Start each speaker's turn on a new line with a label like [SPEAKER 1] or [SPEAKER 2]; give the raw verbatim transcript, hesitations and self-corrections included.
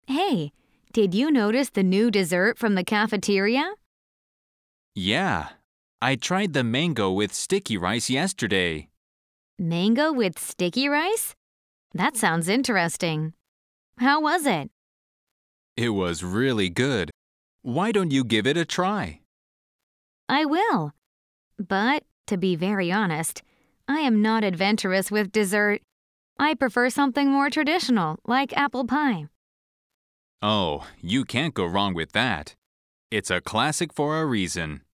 [SPEAKER 1] Hey, did you notice the new dessert from the cafeteria?
[SPEAKER 2] Yeah, I tried the mango with sticky rice yesterday.
[SPEAKER 1] Mango with sticky rice? That sounds interesting. How was it?
[SPEAKER 2] It was really good. Why don't you give it a try?
[SPEAKER 1] I will. But, to be very honest, I am not adventurous with dessert. I prefer something more traditional, like apple pie.
[SPEAKER 2] Oh, you can't go wrong with that. It's a classic for a reason.